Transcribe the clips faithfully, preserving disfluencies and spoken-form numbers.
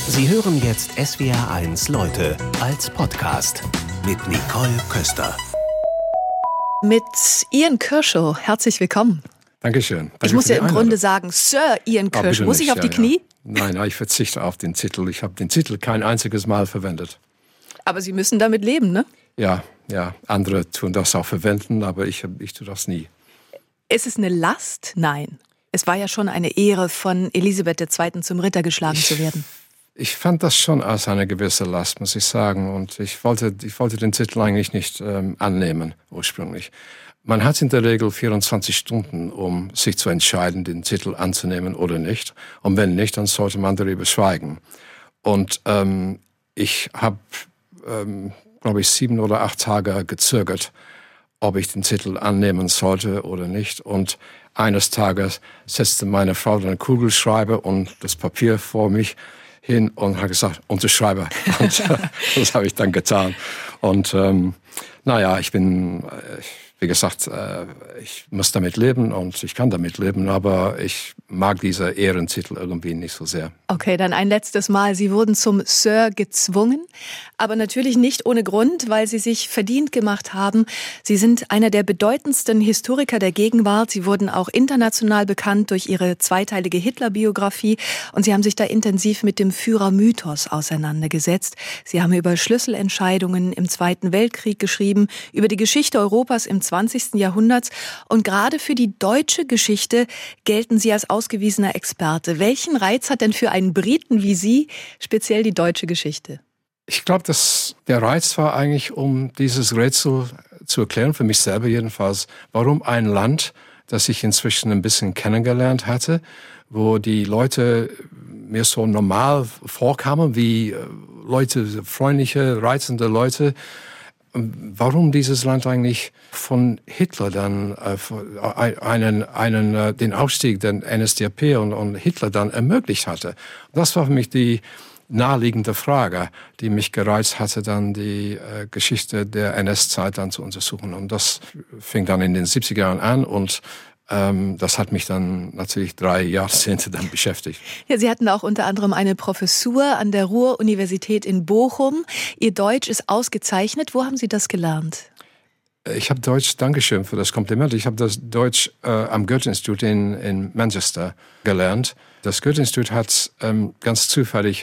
Sie hören jetzt S W R eins Leute als Podcast mit Nicole Köster. Mit Ian Kershaw, herzlich willkommen. Dankeschön. Danke ich muss ja im Grunde sagen, Sir Ian Kershaw. Muss ich auf die ja, Knie? Ja. Nein, ich verzichte auf den Titel. Ich habe den Titel kein einziges Mal verwendet. Aber Sie müssen damit leben, ne? Ja, ja. Andere tun das auch verwenden, aber ich, ich tue das nie. Ist es eine Last? Nein. Es war ja schon eine Ehre, von Elisabeth der Zweiten zum Ritter geschlagen ich, zu werden. Ich fand das schon als eine gewisse Last, muss ich sagen. Und ich wollte, ich wollte den Titel eigentlich nicht ähm, annehmen, ursprünglich. Man hat in der Regel vierundzwanzig Stunden, um sich zu entscheiden, den Titel anzunehmen oder nicht. Und wenn nicht, dann sollte man darüber schweigen. Und ähm, ich habe, ähm, glaube ich, sieben oder acht Tage gezögert, ob ich den Titel annehmen sollte oder nicht. Und eines Tages setzte meine Frau den Kugelschreiber und das Papier vor mich hin und hat gesagt, unterschreibe. Und das habe ich dann getan. Und ähm, naja, ich bin, wie gesagt, äh, ich muss damit leben und ich kann damit leben, aber ich mag diese Ehrentitel irgendwie nicht so sehr. Okay, dann ein letztes Mal. Sie wurden zum Sir gezwungen, aber natürlich nicht ohne Grund, weil Sie sich verdient gemacht haben. Sie sind einer der bedeutendsten Historiker der Gegenwart. Sie wurden auch international bekannt durch Ihre zweiteilige Hitler-Biografie und Sie haben sich da intensiv mit dem Führermythos auseinandergesetzt. Sie haben über Schlüsselentscheidungen im Zweiten Weltkrieg geschrieben, über die Geschichte Europas im zwanzigsten Jahrhunderts und gerade für die deutsche Geschichte gelten Sie als ausgewiesener Experte. Welchen Reiz hat denn für einen Briten wie Sie speziell die deutsche Geschichte? Ich glaube, dass der Reiz war eigentlich, um dieses Rätsel zu erklären, für mich selber jedenfalls, warum ein Land, das ich inzwischen ein bisschen kennengelernt hatte, wo die Leute mir so normal vorkamen, wie Leute, freundliche, reizende Leute, warum dieses Land eigentlich von Hitler dann äh, einen, einen, äh, den Aufstieg der N S D A P und, und Hitler dann ermöglicht hatte. Das war für mich die naheliegende Frage, die mich gereizt hatte, dann die äh, Geschichte der N S-Zeit dann zu untersuchen. Und das fing dann in den siebziger Jahren an und Ähm, das hat mich dann natürlich drei Jahrzehnte dann beschäftigt. Ja, Sie hatten auch unter anderem eine Professur an der Ruhr-Universität in Bochum. Ihr Deutsch ist ausgezeichnet. Wo haben Sie das gelernt? Ich habe Deutsch, Dankeschön für das Kompliment. Ich habe das Deutsch äh, am Goethe-Institut in, in Manchester gelernt. Das Goethe-Institut hat ähm, ganz zufällig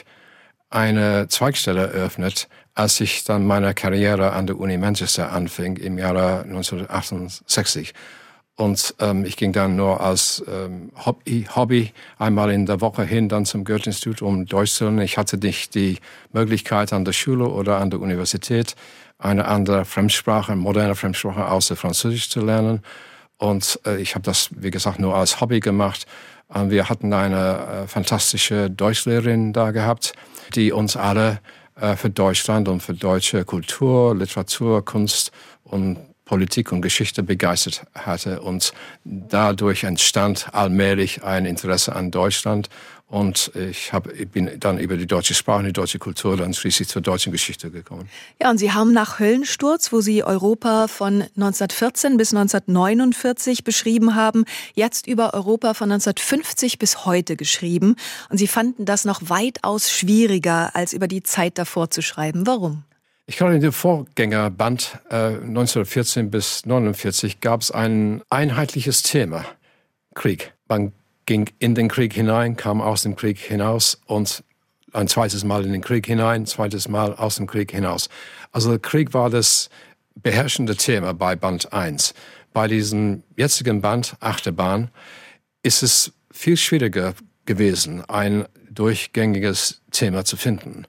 eine Zweigstelle eröffnet, als ich dann meine Karriere an der Uni Manchester anfing im Jahre neunzehnhundertachtundsechzig. Und ähm, ich ging dann nur als ähm, Hobby, Hobby einmal in der Woche hin, dann zum Goethe-Institut, um Deutsch zu lernen. Ich hatte nicht die Möglichkeit an der Schule oder an der Universität, eine andere Fremdsprache, moderne Fremdsprache außer Französisch zu lernen. Und äh, ich habe das, wie gesagt, nur als Hobby gemacht. Und wir hatten eine äh, fantastische Deutschlehrerin da gehabt, die uns alle äh, für Deutschland und für deutsche Kultur, Literatur, Kunst und Politik und Geschichte begeistert hatte. Und dadurch entstand allmählich ein Interesse an Deutschland. Und ich, hab, ich bin dann über die deutsche Sprache und die deutsche Kultur dann schließlich zur deutschen Geschichte gekommen. Ja, und Sie haben nach Höllensturz, wo Sie Europa von neunzehnhundertvierzehn bis neunzehnhundertneunundvierzig beschrieben haben, jetzt über Europa von neunzehnhundertfünfzig bis heute geschrieben. Und Sie fanden das noch weitaus schwieriger, als über die Zeit davor zu schreiben. Warum? Ich glaube, in dem Vorgängerband äh, neunzehnhundertvierzehn bis neunundvierzig gab es ein einheitliches Thema, Krieg. Man ging in den Krieg hinein, kam aus dem Krieg hinaus und ein zweites Mal in den Krieg hinein, ein zweites Mal aus dem Krieg hinaus. Also der Krieg war das beherrschende Thema bei Band eins. Bei diesem jetzigen Band, Achterbahn, ist es viel schwieriger gewesen, ein durchgängiges Thema zu finden.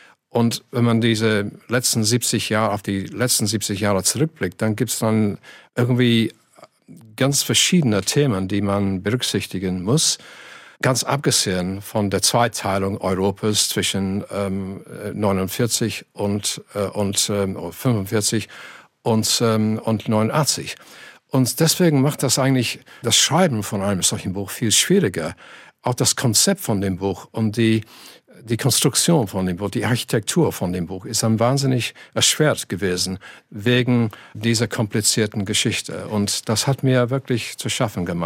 Und wenn man diese letzten siebzig Jahre, auf die letzten siebzig Jahre zurückblickt, dann gibt es dann irgendwie ganz verschiedene Themen, die man berücksichtigen muss. Ganz abgesehen von der Zweiteilung Europas zwischen ähm, neunundvierzig und, äh, und ähm, fünfundvierzig und, ähm, und neunundachtzig. Und deswegen macht das eigentlich das Schreiben von einem solchen Buch viel schwieriger. Auch das Konzept von dem Buch und die Die Konstruktion von dem Buch, die Architektur von dem Buch ist dann wahnsinnig erschwert gewesen wegen dieser komplizierten Geschichte. Und das hat mir wirklich zu schaffen gemacht.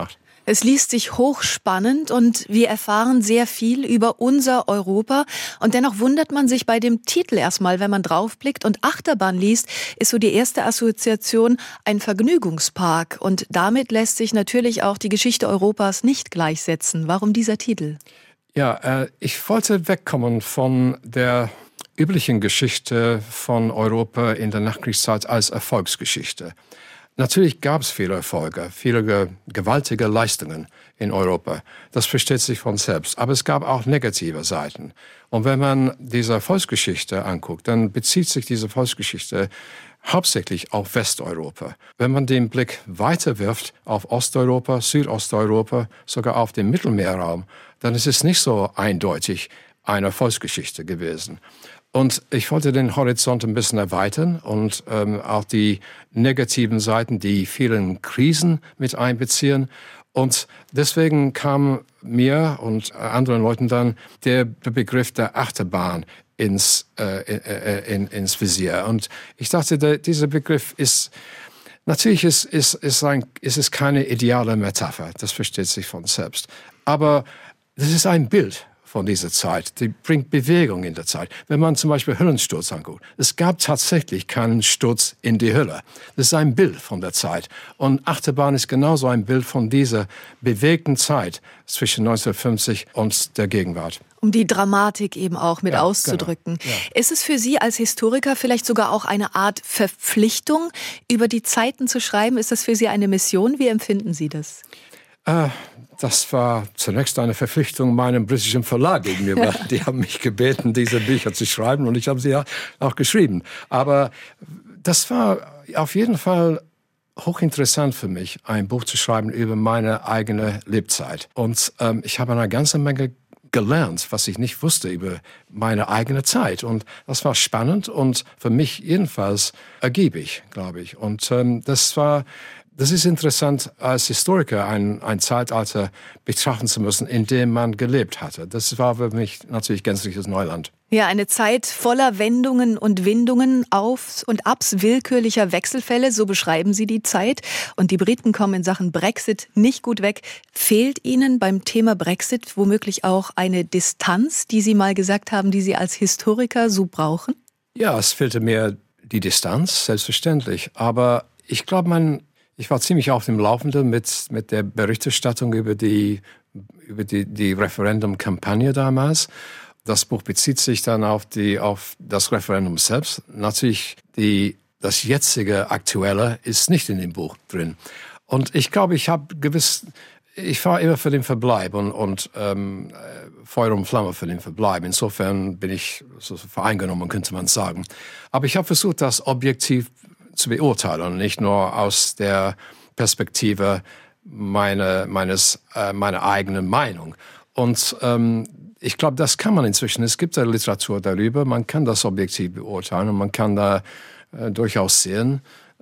Es liest sich hochspannend und wir erfahren sehr viel über unser Europa. Und dennoch wundert man sich bei dem Titel erstmal, wenn man draufblickt. Und Achterbahn liest, ist so die erste Assoziation ein Vergnügungspark. Und damit lässt sich natürlich auch die Geschichte Europas nicht gleichsetzen. Warum dieser Titel? Ja, äh, ich wollte wegkommen von der üblichen Geschichte von Europa in der Nachkriegszeit als Erfolgsgeschichte. Natürlich gab es viele Erfolge, viele ge- gewaltige Leistungen in Europa. Das versteht sich von selbst. Aber es gab auch negative Seiten. Und wenn man diese Erfolgsgeschichte anguckt, dann bezieht sich diese Erfolgsgeschichte hauptsächlich auf Westeuropa. Wenn man den Blick weiter wirft auf Osteuropa, Südosteuropa, sogar auf den Mittelmeerraum, dann ist es nicht so eindeutig eine Erfolgsgeschichte gewesen. Und ich wollte den Horizont ein bisschen erweitern und ähm, auch die negativen Seiten, die vielen Krisen mit einbeziehen. Und deswegen kam mir und anderen Leuten dann der Begriff der Achterbahn ins, äh, in, ins Visier. Und ich dachte, der, dieser Begriff ist, natürlich ist, ist, ist, ein, ist es keine ideale Metapher, das versteht sich von selbst. Aber das ist ein Bild von dieser Zeit. Die bringt Bewegung in der Zeit. Wenn man zum Beispiel Höllensturz anguckt, es gab tatsächlich keinen Sturz in die Hölle. Das ist ein Bild von der Zeit. Und Achterbahn ist genauso ein Bild von dieser bewegten Zeit zwischen neunzehnhundertfünfzig und der Gegenwart. Um die Dramatik eben auch mit ja, auszudrücken. Genau. Ja. Ist es für Sie als Historiker vielleicht sogar auch eine Art Verpflichtung, über die Zeiten zu schreiben? Ist das für Sie eine Mission? Wie empfinden Sie das? Äh, Das war zunächst eine Verpflichtung meinem britischen Verlag gegenüber. Die haben mich gebeten, diese Bücher zu schreiben und ich habe sie ja auch geschrieben. Aber das war auf jeden Fall hochinteressant für mich, ein Buch zu schreiben über meine eigene Lebzeit. Und ähm, ich habe eine ganze Menge gelernt, was ich nicht wusste über meine eigene Zeit. Und das war spannend und für mich jedenfalls ergiebig, glaube ich. Und ähm, das war... Das ist interessant, als Historiker ein, ein Zeitalter betrachten zu müssen, in dem man gelebt hatte. Das war für mich natürlich gänzliches Neuland. Ja, eine Zeit voller Wendungen und Windungen, Aufs und Abs willkürlicher Wechselfälle, so beschreiben Sie die Zeit. Und die Briten kommen in Sachen Brexit nicht gut weg. Fehlt Ihnen beim Thema Brexit womöglich auch eine Distanz, die Sie mal gesagt haben, die Sie als Historiker so brauchen? Ja, es fehlte mir die Distanz, selbstverständlich. Aber ich glaube, man... Ich war ziemlich auf dem Laufenden mit, mit der Berichterstattung über die, über die, die Referendumkampagne damals. Das Buch bezieht sich dann auf, die, auf das Referendum selbst. Natürlich, die, das jetzige Aktuelle ist nicht in dem Buch drin. Und ich glaube, ich habe gewiss, ich war immer für den Verbleib und, und ähm, Feuer und Flamme für den Verbleib. Insofern bin ich so voreingenommen, könnte man sagen. Aber ich habe versucht, das objektiv zu beurteilen und nicht nur aus der Perspektive meine, meines, äh, meiner eigenen Meinung. Und ähm, ich glaube, das kann man inzwischen. Es gibt ja Literatur darüber, man kann das objektiv beurteilen und man kann da äh, durchaus sehen,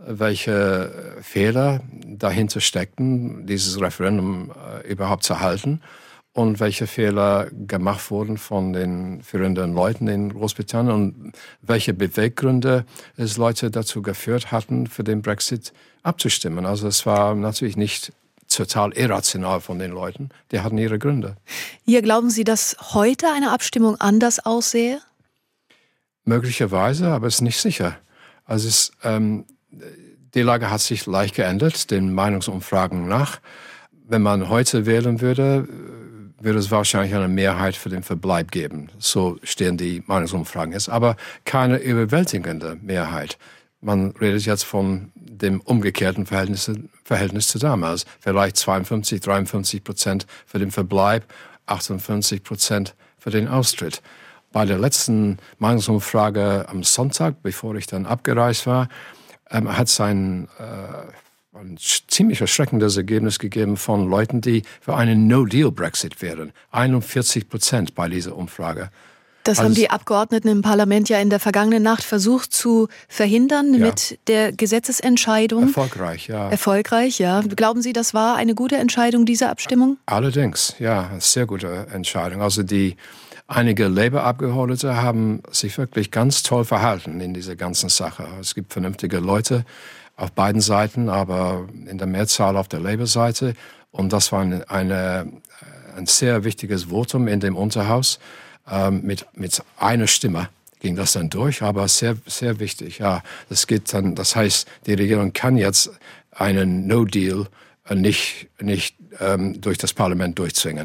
welche Fehler dahinter steckten, dieses Referendum äh, überhaupt zu halten. Und welche Fehler gemacht wurden von den führenden Leuten in Großbritannien und welche Beweggründe es Leute dazu geführt hatten, für den Brexit abzustimmen. Also es war natürlich nicht total irrational von den Leuten, die hatten ihre Gründe. Ja, glauben Sie, dass heute eine Abstimmung anders aussähe? Möglicherweise, aber es ist nicht sicher. Also es, ähm, die Lage hat sich leicht geändert, den Meinungsumfragen nach. Wenn man heute wählen würde, würde es wahrscheinlich eine Mehrheit für den Verbleib geben. So stehen die Meinungsumfragen jetzt. Aber keine überwältigende Mehrheit. Man redet jetzt von dem umgekehrten Verhältnis, Verhältnis zu damals. Vielleicht zweiundfünfzig, dreiundfünfzig Prozent für den Verbleib, achtundfünfzig Prozent für den Austritt. Bei der letzten Meinungsumfrage am Sonntag, bevor ich dann abgereist war, ähm, hat es ein... Äh, ein ziemlich erschreckendes Ergebnis gegeben von Leuten, die für einen No-Deal-Brexit wären. einundvierzig Prozent bei dieser Umfrage. Das also haben die Abgeordneten im Parlament ja in der vergangenen Nacht versucht zu verhindern, ja, mit der Gesetzesentscheidung. Erfolgreich, ja. Erfolgreich, ja. Glauben Sie, das war eine gute Entscheidung, diese Abstimmung? Allerdings, ja, eine sehr gute Entscheidung. Also die einige Labour-Abgeordnete haben sich wirklich ganz toll verhalten in dieser ganzen Sache. Es gibt vernünftige Leute auf beiden Seiten, aber in der Mehrzahl auf der Labour-Seite. Und das war eine, eine, ein sehr wichtiges Votum in dem Unterhaus. Ähm, mit, mit einer Stimme ging das dann durch, aber sehr, sehr wichtig. Ja, das geht dann, das heißt, die Regierung kann jetzt einen No-Deal nicht, nicht ähm, durch das Parlament durchzwingen.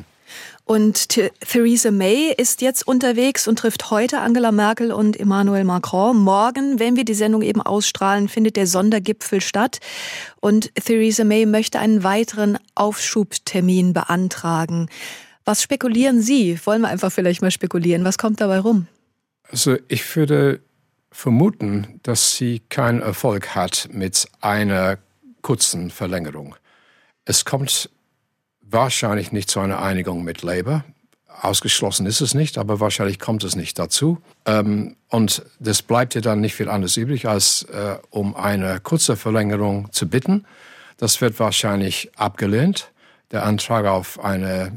Und Th- Theresa May ist jetzt unterwegs und trifft heute Angela Merkel und Emmanuel Macron. Morgen, wenn wir die Sendung eben ausstrahlen, findet der Sondergipfel statt. Und Theresa May möchte einen weiteren Aufschubtermin beantragen. Was spekulieren Sie? Wollen wir einfach vielleicht mal spekulieren. Was kommt dabei rum? Also ich würde vermuten, dass sie keinen Erfolg hat mit einer kurzen Verlängerung. Es kommt wahrscheinlich nicht zu einer Einigung mit Labour. Ausgeschlossen ist es nicht, aber wahrscheinlich kommt es nicht dazu. Ähm, und das bleibt ihr dann nicht viel anderes übrig, als äh, um eine kurze Verlängerung zu bitten. Das wird wahrscheinlich abgelehnt, der Antrag auf eine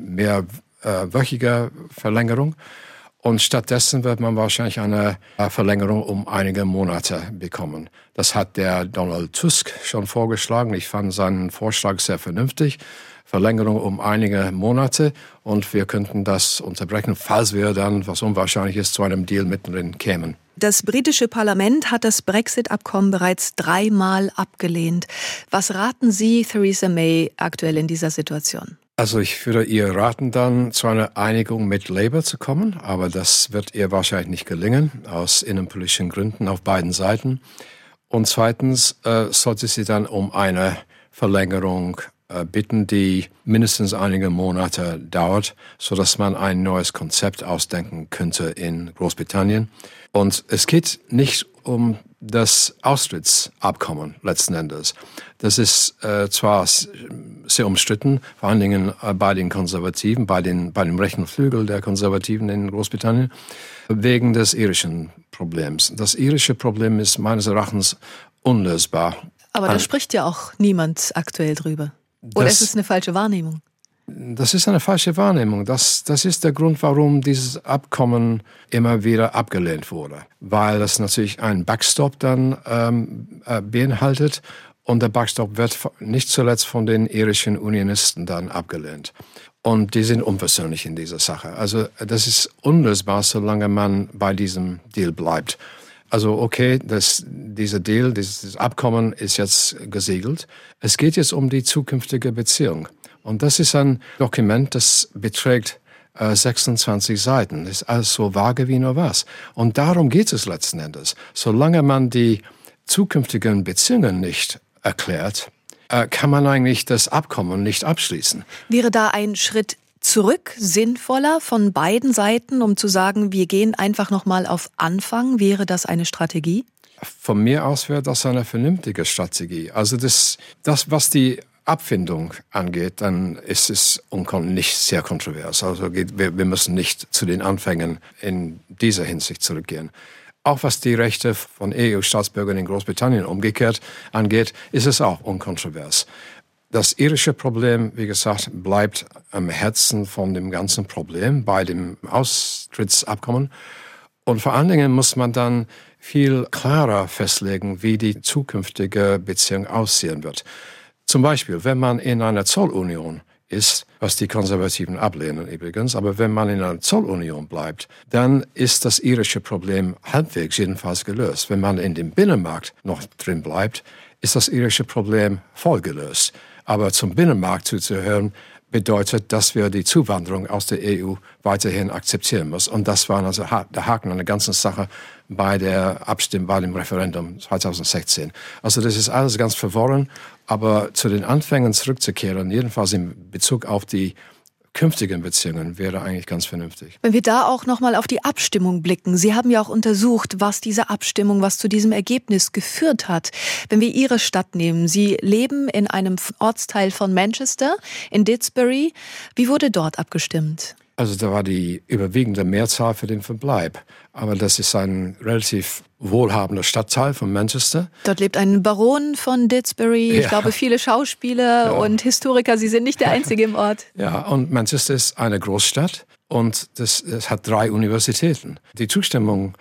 mehrwöchige Verlängerung. Und stattdessen wird man wahrscheinlich eine Verlängerung um einige Monate bekommen. Das hat der Donald Tusk schon vorgeschlagen. Ich fand seinen Vorschlag sehr vernünftig. Verlängerung um einige Monate und wir könnten das unterbrechen, falls wir dann, was unwahrscheinlich ist, zu einem Deal mittendrin kämen. Das britische Parlament hat das Brexit-Abkommen bereits dreimal abgelehnt. Was raten Sie Theresa May aktuell in dieser Situation? Also ich würde ihr raten, dann zu einer Einigung mit Labour zu kommen, aber das wird ihr wahrscheinlich nicht gelingen, aus innenpolitischen Gründen auf beiden Seiten. Und zweitens äh, sollte sie dann um eine Verlängerung äh, bitten, die mindestens einige Monate dauert, sodass man ein neues Konzept ausdenken könnte in Großbritannien. Und es geht nicht um das Austrittsabkommen letzten Endes. Das ist äh, zwar sehr umstritten, vor allen Dingen äh, bei den Konservativen, bei, den, bei dem rechten Flügel der Konservativen in Großbritannien, wegen des irischen Problems. Das irische Problem ist meines Erachtens unlösbar. Aber da spricht ja auch niemand aktuell drüber. Oder Das, ist es eine falsche Wahrnehmung? Das ist eine falsche Wahrnehmung. Das, das ist der Grund, warum dieses Abkommen immer wieder abgelehnt wurde. Weil das natürlich einen Backstop dann ähm, äh, beinhaltet. Und der Backstop wird nicht zuletzt von den irischen Unionisten dann abgelehnt. Und die sind unversöhnlich in dieser Sache. Also das ist unlösbar, solange man bei diesem Deal bleibt. Also okay, das, dieser Deal, dieses Abkommen ist jetzt gesiegelt. Es geht jetzt um die zukünftige Beziehung. Und das ist ein Dokument, das beträgt äh, sechsundzwanzig Seiten. Das ist alles so vage wie nur was. Und darum geht es letzten Endes. Solange man die zukünftigen Beziehungen nicht erklärt, äh, kann man eigentlich das Abkommen nicht abschließen. Wäre da ein Schritt zurück sinnvoller von beiden Seiten, um zu sagen, wir gehen einfach nochmal auf Anfang? Wäre das eine Strategie? Von mir aus wäre das eine vernünftige Strategie. Also das, das was die Abfindung angeht, dann ist es nicht sehr kontrovers. Also wir, wir müssen nicht zu den Anfängen in dieser Hinsicht zurückgehen. Auch was die Rechte von E U-Staatsbürgern in Großbritannien umgekehrt angeht, ist es auch unkontrovers. Das irische Problem, wie gesagt, bleibt am Herzen von dem ganzen Problem bei dem Austrittsabkommen. Und vor allen Dingen muss man dann viel klarer festlegen, wie die zukünftige Beziehung aussehen wird. Zum Beispiel, wenn man in einer Zollunion ist, was die Konservativen ablehnen übrigens, aber wenn man in einer Zollunion bleibt, dann ist das irische Problem halbwegs jedenfalls gelöst. Wenn man in dem Binnenmarkt noch drin bleibt, ist das irische Problem voll gelöst. Aber zum Binnenmarkt zuzuhören, bedeutet, dass wir die Zuwanderung aus der E U weiterhin akzeptieren müssen. Und das war also der Haken an der ganzen Sache bei der Abstimmung, bei dem Referendum zweitausendsechzehn. Also das ist alles ganz verworren, aber zu den Anfängen zurückzukehren, jedenfalls in Bezug auf die künftigen Beziehungen, wäre eigentlich ganz vernünftig. Wenn wir da auch nochmal auf die Abstimmung blicken. Sie haben ja auch untersucht, was diese Abstimmung, was zu diesem Ergebnis geführt hat. Wenn wir Ihre Stadt nehmen, Sie leben in einem Ortsteil von Manchester, in Didsbury. Wie wurde dort abgestimmt? Also da war die überwiegende Mehrzahl für den Verbleib. Aber das ist ein relativ wohlhabender Stadtteil von Manchester. Dort lebt ein Baron von Didsbury. Ich ja. glaube, viele Schauspieler ja. und Historiker. Sie sind nicht der Einzige im Ort. Ja, und Manchester ist eine Großstadt und das, das hat drei Universitäten. Die Zustimmung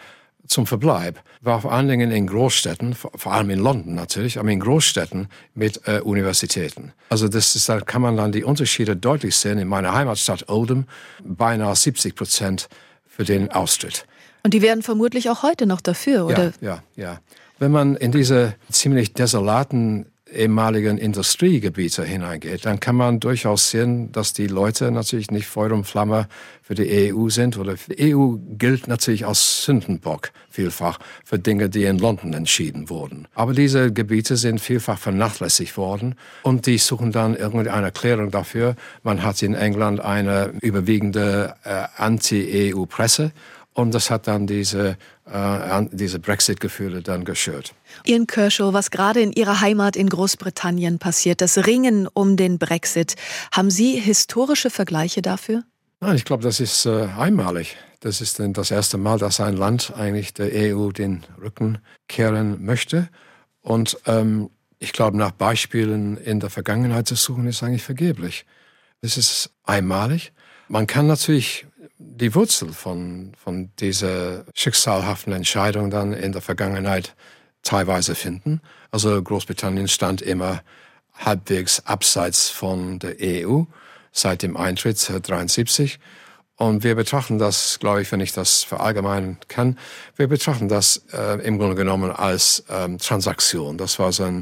zum Verbleib war vor allen Dingen in Großstädten, vor allem in London natürlich, aber in Großstädten mit äh, Universitäten. Also das ist, da kann man dann die Unterschiede deutlich sehen. In meiner Heimatstadt Oldham beinahe siebzig Prozent für den Austritt. Und die wären vermutlich auch heute noch dafür, oder? Ja, ja, ja. Wenn man in diese ziemlich desolaten ehemaligen Industriegebiete hineingeht, dann kann man durchaus sehen, dass die Leute natürlich nicht Feuer und Flamme für die E U sind. Oder die E U gilt natürlich als Sündenbock vielfach für Dinge, die in London entschieden wurden. Aber diese Gebiete sind vielfach vernachlässigt worden und die suchen dann irgendeine Erklärung dafür. Man hat in England eine überwiegende äh, Anti-E U-Presse. Und das hat dann diese, äh, diese Brexit-Gefühle dann geschürt. Ian Kershaw, was gerade in Ihrer Heimat in Großbritannien passiert, das Ringen um den Brexit, haben Sie historische Vergleiche dafür? Nein, ich glaube, das ist äh, einmalig. Das ist denn das erste Mal, dass ein Land eigentlich der E U den Rücken kehren möchte. Und ähm, ich glaube, nach Beispielen in der Vergangenheit zu suchen, ist eigentlich vergeblich. Das ist einmalig. Man kann natürlich die Wurzel von, von dieser schicksalhaften Entscheidung dann in der Vergangenheit teilweise finden. Also Großbritannien stand immer halbwegs abseits von der E U seit dem Eintritt neunzehnhundertdreiundsiebzig. Und wir betrachten das, glaube ich, wenn ich das verallgemeinern kann, wir betrachten das äh, im Grunde genommen als ähm, Transaktion. Das war so ein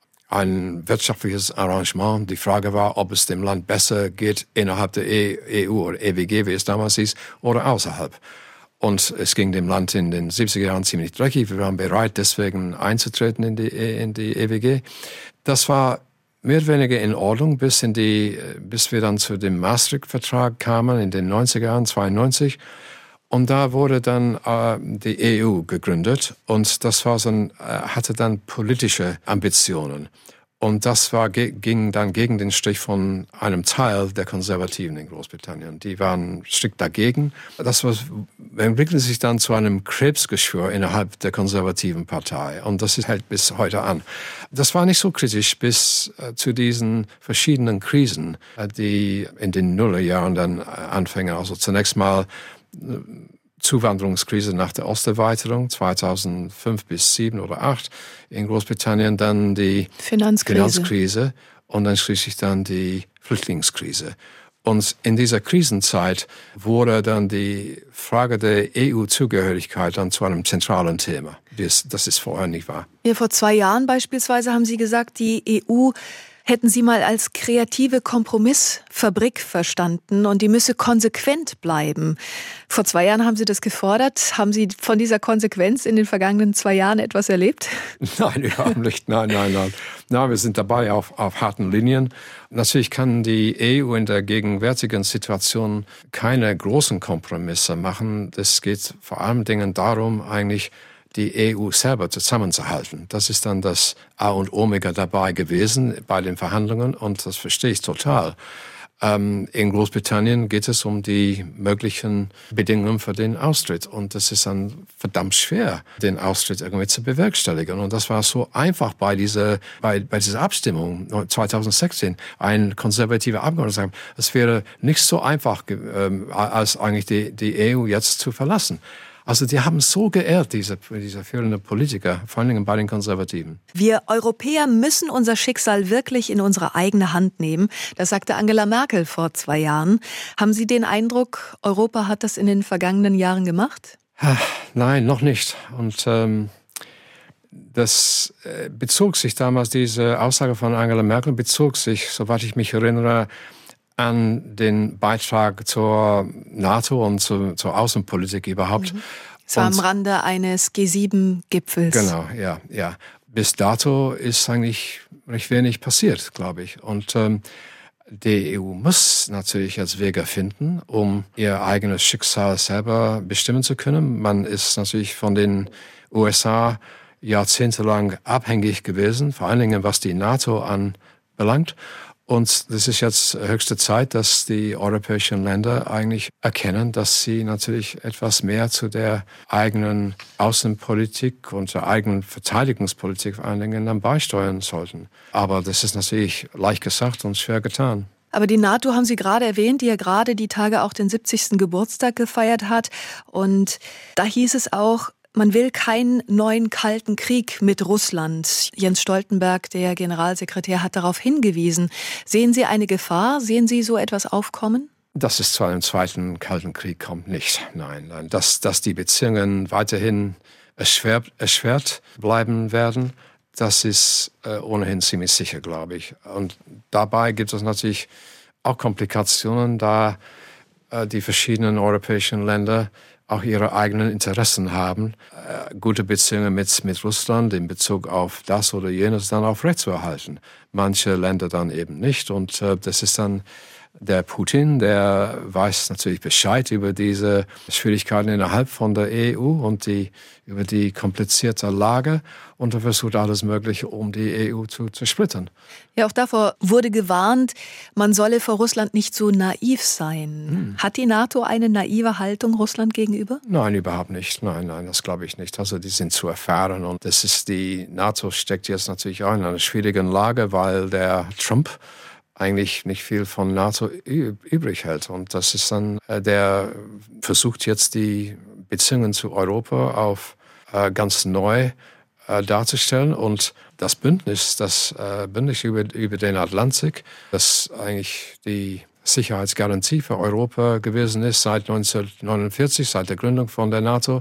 ein wirtschaftliches Arrangement. Die Frage war, ob es dem Land besser geht innerhalb der E U oder E W G, wie es damals hieß, oder außerhalb. Und es ging dem Land in den siebziger Jahren ziemlich dreckig. Wir waren bereit, deswegen einzutreten in die, in die E W G. Das war mehr oder weniger in Ordnung, bis, in die, bis wir dann zu dem Maastricht-Vertrag kamen in den neunziger Jahren, zweiundneunzig. Und da wurde dann äh, die E U gegründet und das war so ein, äh, hatte dann politische Ambitionen. Und das war, ging dann gegen den Strich von einem Teil der Konservativen in Großbritannien. Die waren strikt dagegen. Das war, entwickelte sich dann zu einem Krebsgeschwür innerhalb der konservativen Partei. Und das hält bis heute an. Das war nicht so kritisch bis äh, zu diesen verschiedenen Krisen, äh, die in den Nullerjahren dann äh, anfingen. Also zunächst mal Zuwanderungskrise nach der Osterweiterung zweitausendfünf bis sieben oder acht in Großbritannien, dann die Finanzkrise. Finanzkrise und dann schließlich dann die Flüchtlingskrise. Und in dieser Krisenzeit wurde dann die Frage der E U-Zugehörigkeit dann zu einem zentralen Thema. Das, das ist vorher nicht wahr. Ja, vor zwei Jahren beispielsweise haben Sie gesagt, die E U hätten Sie mal als kreative Kompromissfabrik verstanden und die müsse konsequent bleiben. Vor zwei Jahren haben Sie das gefordert. Haben Sie von dieser Konsequenz in den vergangenen zwei Jahren etwas erlebt? Nein, überhaupt nicht. Nein, nein, nein. Na, wir sind dabei auf, auf harten Linien. Natürlich kann die E U in der gegenwärtigen Situation keine großen Kompromisse machen. Es geht vor allem Dingen darum, eigentlich die E U selber zusammenzuhalten. Das ist dann das A und Omega dabei gewesen bei den Verhandlungen und das verstehe ich total. Ähm, in Großbritannien geht es um die möglichen Bedingungen für den Austritt und das ist dann verdammt schwer, den Austritt irgendwie zu bewerkstelligen. Und das war so einfach bei dieser, bei, bei dieser Abstimmung zweitausendsechzehn. Ein konservativer Abgeordneter sagt, es wäre nicht so einfach, ähm, als eigentlich die, die E U jetzt zu verlassen. Also die haben so geehrt, diese, diese führenden Politiker, vor allem bei den Konservativen. Wir Europäer müssen unser Schicksal wirklich in unsere eigene Hand nehmen. Das sagte Angela Merkel vor zwei Jahren. Haben Sie den Eindruck, Europa hat das in den vergangenen Jahren gemacht? Nein, noch nicht. Und ähm, das äh, bezog sich damals, diese Aussage von Angela Merkel bezog sich, soweit ich mich erinnere, an den Beitrag zur NATO und zu, zur Außenpolitik überhaupt. Mhm. Es war am Rande eines G sieben Gipfels. Genau, ja, ja. Bis dato ist eigentlich recht wenig passiert, glaube ich. Und ähm, die E U muss natürlich jetzt Wege finden, um ihr eigenes Schicksal selber bestimmen zu können. Man ist natürlich von den U S A jahrzehntelang abhängig gewesen, vor allen Dingen was die NATO anbelangt. Und das ist jetzt höchste Zeit, dass die europäischen Länder eigentlich erkennen, dass sie natürlich etwas mehr zu der eigenen Außenpolitik und der eigenen Verteidigungspolitik vor allen Dingen dann beisteuern sollten. Aber das ist natürlich leicht gesagt und schwer getan. Aber die NATO haben Sie gerade erwähnt, die ja gerade die Tage auch den siebzigsten Geburtstag gefeiert hat. Und da hieß es auch, Man will keinen neuen Kalten Krieg mit Russland. Jens Stoltenberg, der Generalsekretär, hat darauf hingewiesen. Sehen Sie eine Gefahr? Sehen Sie so etwas aufkommen? Dass es zu einem zweiten Kalten Krieg kommt, nicht. Nein, nein. Dass, dass die Beziehungen weiterhin erschwert, erschwert bleiben werden, das ist äh, ohnehin ziemlich sicher, glaube ich. Und dabei gibt es natürlich auch Komplikationen, da äh, die verschiedenen europäischen Länder auch ihre eigenen Interessen haben, äh, gute Beziehungen mit, mit Russland in Bezug auf das oder jenes dann aufrechtzuerhalten. Manche Länder dann eben nicht. Und äh, das ist dann der Putin, der weiß natürlich Bescheid über diese Schwierigkeiten innerhalb von der E U und die, über die komplizierte Lage. Und er versucht alles Mögliche, um die E U zu zersplittern. Ja, auch davor wurde gewarnt, man solle vor Russland nicht so naiv sein. Hm. Hat die NATO eine naive Haltung Russland gegenüber? Nein, überhaupt nicht. Nein, nein, das glaube ich nicht. Also die sind zu erfahren. Und das ist die NATO steckt jetzt natürlich auch in einer schwierigen Lage, weil der Trump eigentlich nicht viel von NATO übrig hält. Und das ist dann, äh, der versucht jetzt die Beziehungen zu Europa auf äh, ganz neu äh, darzustellen. Und das Bündnis, das äh, Bündnis über, über den Atlantik, das eigentlich die Sicherheitsgarantie für Europa gewesen ist seit neunzehnhundertneunundvierzig, seit der Gründung von der NATO,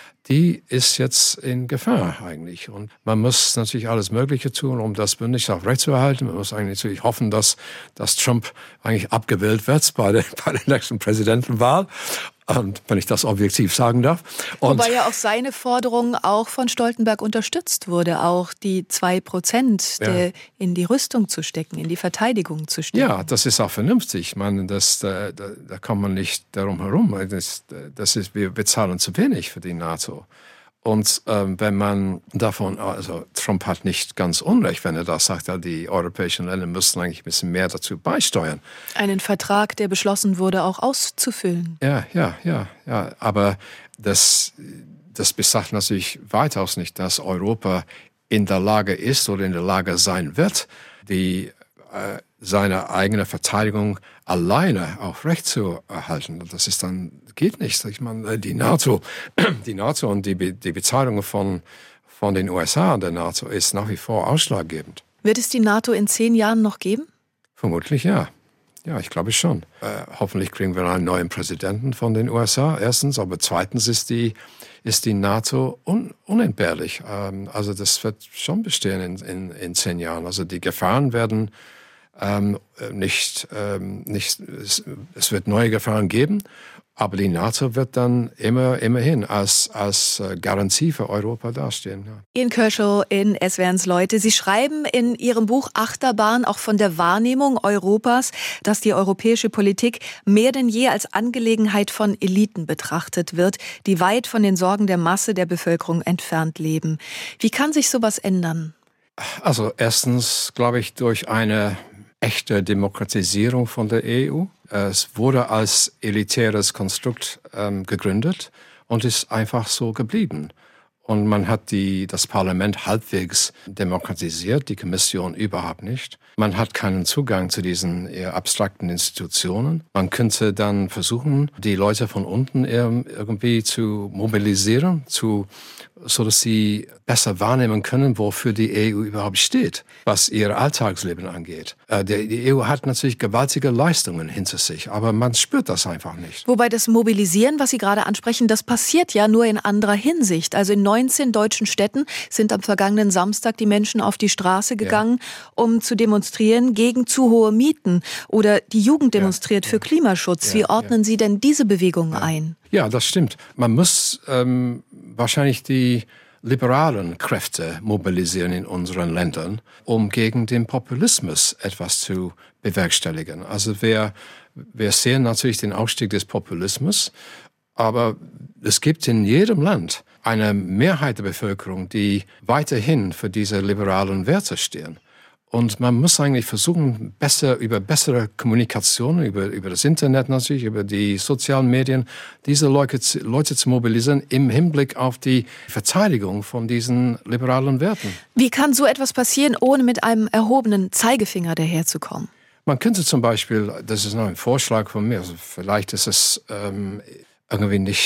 die ist jetzt in Gefahr eigentlich. Und man muss natürlich alles Mögliche tun, um das Bündnis aufrechtzuerhalten. Man muss eigentlich natürlich hoffen, dass, dass Trump eigentlich abgewählt wird bei der, bei der nächsten Präsidentenwahl. Und wenn ich das objektiv sagen darf. Und wobei ja auch seine Forderung auch von Stoltenberg unterstützt wurde, auch die zwei Prozent ja. in die Rüstung zu stecken, in die Verteidigung zu stecken. Ja, das ist auch vernünftig. Ich meine, das, da, da, da kommt man nicht darum herum. Das, das ist, wir bezahlen zu wenig für die NATO. Und ähm, wenn man davon, also Trump hat nicht ganz Unrecht, wenn er das sagt, ja, die europäischen Länder müssen eigentlich ein bisschen mehr dazu beisteuern. Einen Vertrag, der beschlossen wurde, auch auszufüllen. Ja, ja, ja, ja. Aber das, das besagt natürlich weitaus nicht, dass Europa in der Lage ist oder in der Lage sein wird, die äh, seine eigene Verteidigung alleine aufrecht zu erhalten. Das ist dann, geht nicht. Ich meine, die NATO, die NATO und die, Be- die Bezahlung von, von den U S A und der NATO ist nach wie vor ausschlaggebend. Wird es die NATO in zehn Jahren noch geben? Vermutlich ja. Ja, ich glaube schon. Äh, hoffentlich kriegen wir einen neuen Präsidenten von den U S A, erstens. Aber zweitens ist die, ist die NATO un, unentbehrlich. Ähm, also das wird schon bestehen in, in, in zehn Jahren. Also die Gefahren werden ähm, nicht, ähm, nicht es, es wird neue Gefahren geben, aber die NATO wird dann immer, immerhin als, als Garantie für Europa dastehen. Ja. Ian Kershaw in S W R eins Leute. Sie schreiben in Ihrem Buch Achterbahn auch von der Wahrnehmung Europas, dass die europäische Politik mehr denn je als Angelegenheit von Eliten betrachtet wird, die weit von den Sorgen der Masse der Bevölkerung entfernt leben. Wie kann sich sowas ändern? Also erstens, glaube ich, durch eine echte Demokratisierung von der E U. Es wurde als elitäres Konstrukt ähm, gegründet und ist einfach so geblieben. Und man hat die, das Parlament halbwegs demokratisiert, die Kommission überhaupt nicht. Man hat keinen Zugang zu diesen eher abstrakten Institutionen. Man könnte dann versuchen, die Leute von unten irgendwie zu mobilisieren, zu, so dass sie besser wahrnehmen können, wofür die E U überhaupt steht, was ihr Alltagsleben angeht. Die E U hat natürlich gewaltige Leistungen hinter sich, aber man spürt das einfach nicht. Wobei das Mobilisieren, was Sie gerade ansprechen, das passiert ja nur in anderer Hinsicht. Also in neunzehn deutschen Städten sind am vergangenen Samstag die Menschen auf die Straße gegangen, ja. um zu demonstrieren gegen zu hohe Mieten. Oder die Jugend demonstriert ja, für ja. Klimaschutz. Wie ordnen ja. Sie denn diese Bewegungen ja. ein? Ja, das stimmt. Man muss ähm, wahrscheinlich die liberalen Kräfte mobilisieren in unseren Ländern, um gegen den Populismus etwas zu bewerkstelligen. Also wir, wir sehen natürlich den Aufstieg des Populismus, aber es gibt in jedem Land eine Mehrheit der Bevölkerung, die weiterhin für diese liberalen Werte stehen. Und man muss eigentlich versuchen, besser über bessere Kommunikation, über, über das Internet natürlich, über die sozialen Medien, diese Leute, Leute zu mobilisieren im Hinblick auf die Verteidigung von diesen liberalen Werten. Wie kann so etwas passieren, ohne mit einem erhobenen Zeigefinger daherzukommen? Man könnte zum Beispiel, das ist noch ein Vorschlag von mir, also vielleicht ist es ähm, irgendwie nicht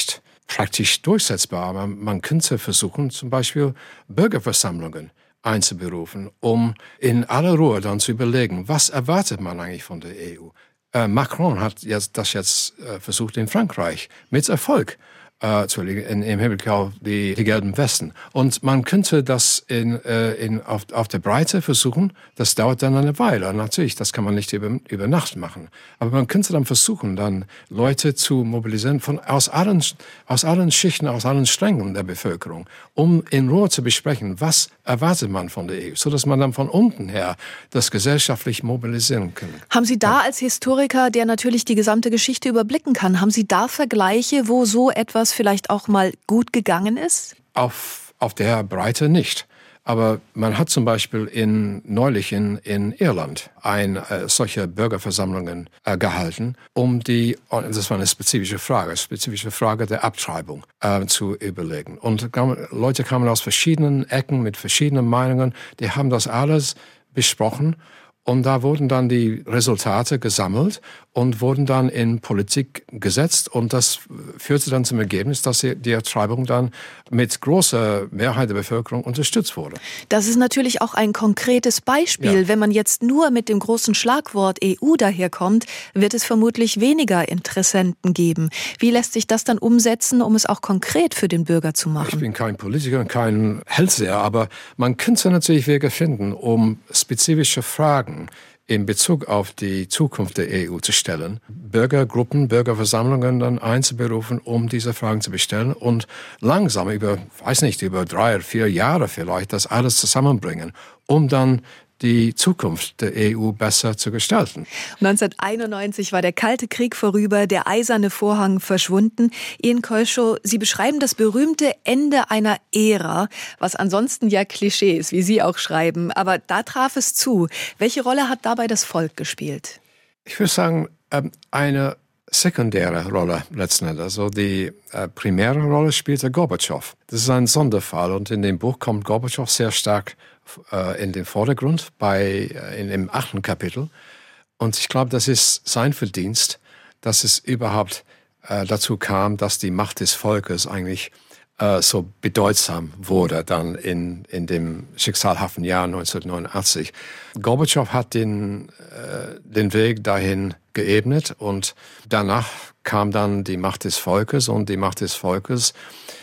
praktisch durchsetzbar. Man, man könnte versuchen, zum Beispiel Bürgerversammlungen einzuberufen, um in aller Ruhe dann zu überlegen, was erwartet man eigentlich von der E U. Äh, Macron hat jetzt, das jetzt äh, versucht in Frankreich mit Erfolg äh, zu in, im Hinblick auf die, die gelben Westen. Und man könnte das in, äh, in, auf, auf der Breite versuchen. Das dauert dann eine Weile. Natürlich, das kann man nicht über, über Nacht machen. Aber man könnte dann versuchen, dann Leute zu mobilisieren von, aus, allen, aus allen Schichten, aus allen Strängen der Bevölkerung, um in Ruhe zu besprechen, was erwartet man von der E U, sodass man dann von unten her das gesellschaftlich mobilisieren kann. Haben Sie da als Historiker, der natürlich die gesamte Geschichte überblicken kann, haben Sie da Vergleiche, wo so etwas vielleicht auch mal gut gegangen ist? Auf, auf der Breite nicht. Aber man hat zum Beispiel in, neulich in, in Irland ein, äh, solche Bürgerversammlungen äh, gehalten, um die, das war eine spezifische Frage, spezifische Frage der Abtreibung äh, zu überlegen. Und Leute kamen aus verschiedenen Ecken mit verschiedenen Meinungen, die haben das alles besprochen. Und da wurden dann die Resultate gesammelt und wurden dann in Politik gesetzt. Und das führte dann zum Ergebnis, dass die Abtreibung dann mit großer Mehrheit der Bevölkerung unterstützt wurde. Das ist natürlich auch ein konkretes Beispiel. Ja. Wenn man jetzt nur mit dem großen Schlagwort E U daherkommt, wird es vermutlich weniger Interessenten geben. Wie lässt sich das dann umsetzen, um es auch konkret für den Bürger zu machen? Ich bin kein Politiker und kein Hellseher, aber man könnte natürlich Wege finden, um spezifische Fragen in Bezug auf die Zukunft der E U zu stellen, Bürgergruppen, Bürgerversammlungen dann einzuberufen, um diese Fragen zu bestellen und langsam über, weiß nicht, über drei oder vier Jahre vielleicht das alles zusammenbringen, um dann die Zukunft der E U besser zu gestalten. neunzehnhunderteinundneunzig war der Kalte Krieg vorüber, der eiserne Vorhang verschwunden. Ian Keuschow, Sie beschreiben das berühmte Ende einer Ära, was ansonsten ja Klischee ist, wie Sie auch schreiben. Aber da traf es zu. Welche Rolle hat dabei das Volk gespielt? Ich würde sagen, eine sekundäre Rolle letzten Endes. Also die äh, primäre Rolle spielte Gorbatschow. Das ist ein Sonderfall und in dem Buch kommt Gorbatschow sehr stark äh, in den Vordergrund bei, äh, in dem achten Kapitel. Und ich glaube, das ist sein Verdienst, dass es überhaupt äh, dazu kam, dass die Macht des Volkes eigentlich äh, so bedeutsam wurde dann in, in dem schicksalhaften Jahr neunzehnhundertneunundachtzig. Gorbatschow hat den, äh, den Weg dahin geebnet und danach kam dann die Macht des Volkes und die Macht des Volkes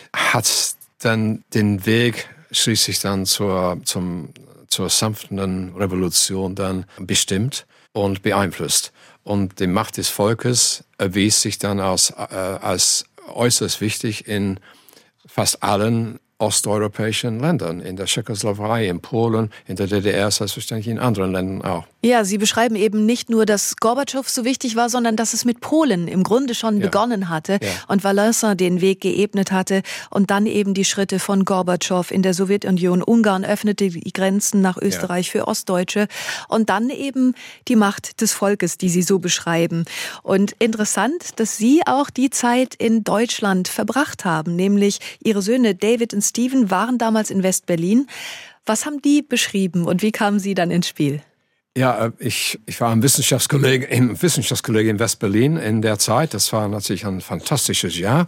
hat dann den Weg schließlich dann zur, zum, zur sanften Revolution dann bestimmt und beeinflusst. Und die Macht des Volkes erwies sich dann als, äh, als äußerst wichtig in fast allen osteuropäischen Ländern, in der Tschechoslowakei, in Polen, in der D D R, selbstverständlich in anderen Ländern auch. Ja, Sie beschreiben eben nicht nur, dass Gorbatschow so wichtig war, sondern dass es mit Polen im Grunde schon ja. begonnen hatte ja. und Walesa den Weg geebnet hatte und dann eben die Schritte von Gorbatschow in der Sowjetunion. Ungarn öffnete die Grenzen nach Österreich ja. für Ostdeutsche und dann eben die Macht des Volkes, die Sie so beschreiben. Und interessant, dass Sie auch die Zeit in Deutschland verbracht haben, nämlich Ihre Söhne David und Steven waren damals in West-Berlin. Was haben die beschrieben und wie kamen Sie dann ins Spiel? Ja, ich, ich war ein Wissenschaftskollege im Wissenschaftskollege in West-Berlin in der Zeit. Das war natürlich ein fantastisches Jahr.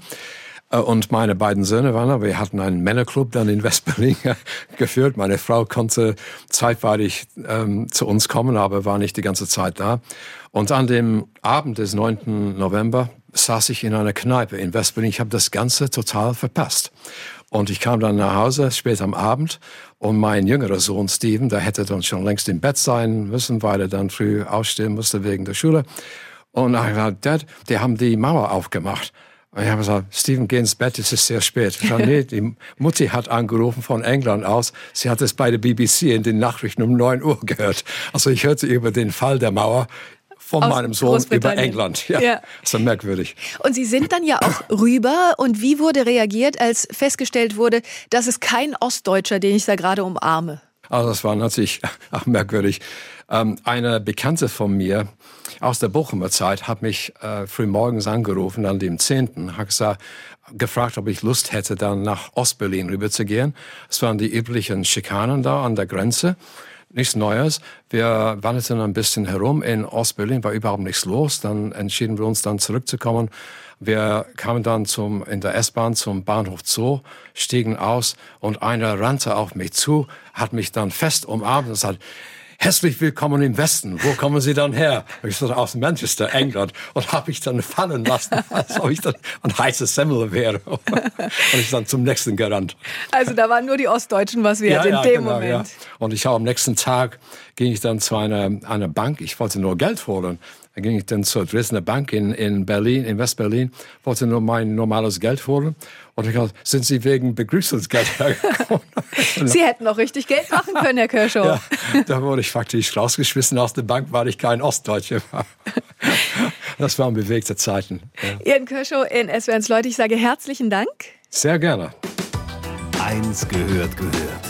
Und meine beiden Söhne waren da. Wir hatten einen Männerclub dann in West-Berlin geführt. Meine Frau konnte zeitweilig ähm, zu uns kommen, aber war nicht die ganze Zeit da. Und an dem Abend des neunten November saß ich in einer Kneipe in West-Berlin. Ich habe das Ganze total verpasst. Und ich kam dann nach Hause, spät am Abend, und mein jüngerer Sohn Steven, der hätte dann schon längst im Bett sein müssen, weil er dann früh aufstehen musste wegen der Schule. Und ich habe gesagt, Dad, die haben die Mauer aufgemacht. Und ich habe gesagt, Steven, geh ins Bett, es ist sehr spät. Ich sage, nee, die Mutti hat angerufen von England aus. Sie hat es bei der B B C in den Nachrichten um neun Uhr gehört. Also ich hörte über den Fall der Mauer von aus meinem Sohn über England. Ja, ja. So merkwürdig. Und Sie sind dann ja auch rüber. Und wie wurde reagiert, als festgestellt wurde, das ist kein Ostdeutscher, den ich da gerade umarme? Also das war natürlich auch merkwürdig. Ähm, eine Bekannte von mir aus der Bochumer Zeit hat mich äh, frühmorgens angerufen, an dem zehnten hat gesagt, gefragt, ob ich Lust hätte, dann nach Ostberlin rüber zu gehen. Es waren die üblichen Schikanen da an der Grenze. nichts Neues. Wir wanderten ein bisschen herum in Ostberlin, war überhaupt nichts los. Dann entschieden wir uns dann zurückzukommen. Wir kamen dann zum, in der S-Bahn zum Bahnhof Zoo, stiegen aus und einer rannte auf mich zu, hat mich dann fest umarmt und sagte, herzlich willkommen im Westen. Wo kommen Sie dann her? Ich sagte, aus Manchester, England. Und habe ich dann fallen lassen, als ob ich dann ein heißes Semmel wäre. Und ich dann zum nächsten gerannt. Also da waren nur die Ostdeutschen was wert ja, in ja, dem genau, Moment. Ja. Und ich habe am nächsten Tag, ging ich dann zu einer, einer Bank. Ich wollte nur Geld holen. Dann ging ich dann zur Dresdner Bank in, in Berlin, in Westberlin, wollte nur mein normales Geld holen. Und ich dachte, sind Sie wegen Begrüßungsgeld hergekommen? Sie hätten auch richtig Geld machen können, Herr Kerschow. Ja, da wurde ich faktisch rausgeschmissen aus der Bank, weil ich kein Ostdeutscher war. Das waren bewegte Zeiten. Ja. Ian Kerschow in S W R eins Leute, ich sage herzlichen Dank. Sehr gerne. Eins gehört gehört.